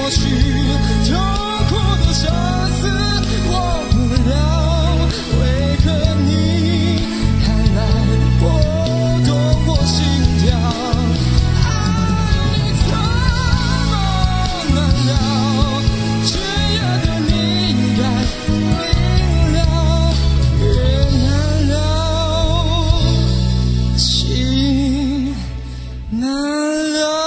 过去，痛苦的相思忘不了，为何你还来拨动我心跳？爱怎么难了？只要对你应该明了，越难了，情难了。